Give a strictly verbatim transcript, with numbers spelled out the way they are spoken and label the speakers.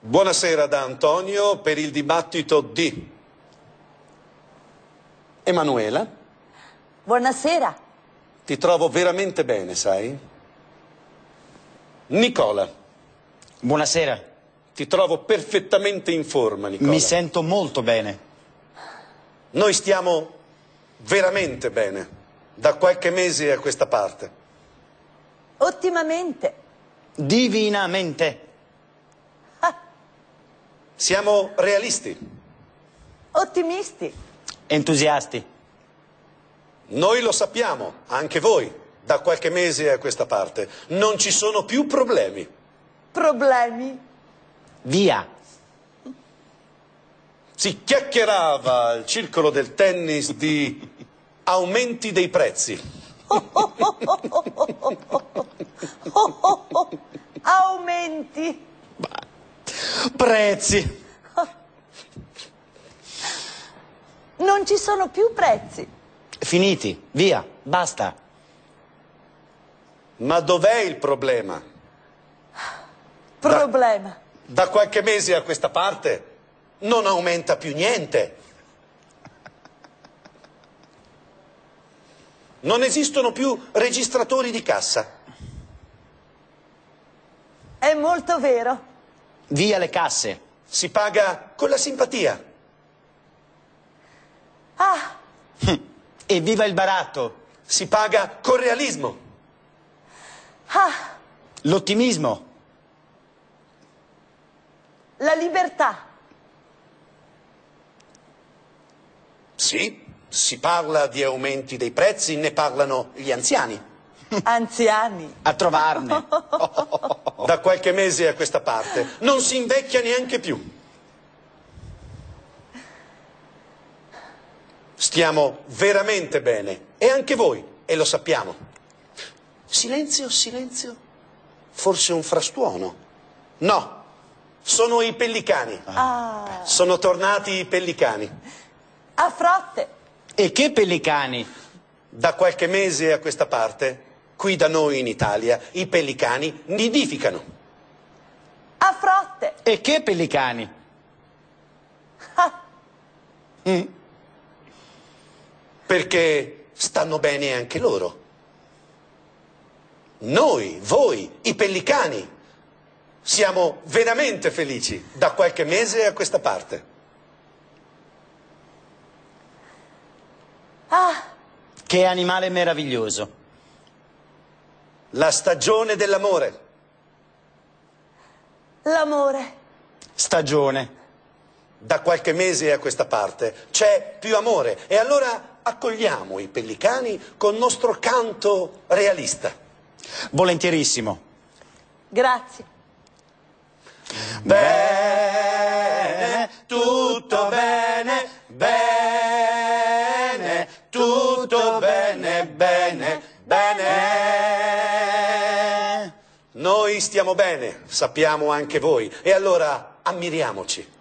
Speaker 1: Buonasera da Antonio per il dibattito di Emanuela.
Speaker 2: Buonasera.
Speaker 1: Ti trovo veramente bene, sai? Nicola.
Speaker 3: Buonasera.
Speaker 1: Ti trovo perfettamente in forma, Nicola.
Speaker 3: Mi sento molto bene.
Speaker 1: Noi stiamo veramente bene, da qualche mese a questa parte.
Speaker 2: Ottimamente.
Speaker 3: Divinamente.
Speaker 1: Siamo realisti.
Speaker 2: Ottimisti.
Speaker 3: Entusiasti.
Speaker 1: Noi lo sappiamo, anche voi, da qualche mese a questa parte. Non ci sono più problemi.
Speaker 2: Problemi.
Speaker 3: Via.
Speaker 1: Si chiacchierava al circolo del tennis di aumenti dei prezzi.
Speaker 2: Aumenti.
Speaker 3: Prezzi.
Speaker 2: Non ci sono più prezzi.
Speaker 3: Finiti. Via. Basta.
Speaker 1: Ma dov'è il problema?
Speaker 2: Problema.
Speaker 1: Da, da qualche mese a questa parte non aumenta più niente. Non esistono più registratori di cassa.
Speaker 2: È molto vero.
Speaker 3: Via le casse.
Speaker 1: Si paga con la simpatia.
Speaker 2: Ah,
Speaker 3: Evviva il baratto.
Speaker 1: Si paga col realismo.
Speaker 2: ah,
Speaker 3: L'ottimismo.
Speaker 2: la libertà.
Speaker 1: Sì, si parla di aumenti dei prezzi, ne parlano gli anziani.
Speaker 2: Anziani.
Speaker 3: A trovarne.
Speaker 1: Da qualche mese a questa parte non si invecchia neanche più. Stiamo veramente bene, e anche voi, e lo sappiamo. Silenzio, silenzio. Forse un frastuono. No, sono i pellicani.
Speaker 2: Ah,
Speaker 1: Sono tornati i pellicani.
Speaker 2: a frotte.
Speaker 3: E che pellicani.
Speaker 1: Da qualche mese a questa parte, qui da noi in Italia, i pellicani nidificano.
Speaker 2: A frotte.
Speaker 3: E che pellicani.
Speaker 2: Ah,
Speaker 3: Mm.
Speaker 1: Perché stanno bene anche loro. Noi, voi, i pellicani, siamo veramente felici da qualche mese a questa parte.
Speaker 2: ah,
Speaker 3: Che animale meraviglioso.
Speaker 1: La stagione dell'amore.
Speaker 2: l'amore.
Speaker 3: Stagione.
Speaker 1: Da qualche mese a questa parte c'è più amore, e allora accogliamo i pellicani col nostro canto realista.
Speaker 3: Volentierissimo.
Speaker 2: Grazie.
Speaker 3: Bene, tutto bene, bene, tutto bene, bene, bene.
Speaker 1: Noi stiamo bene, sappiamo anche voi, e allora ammiriamoci.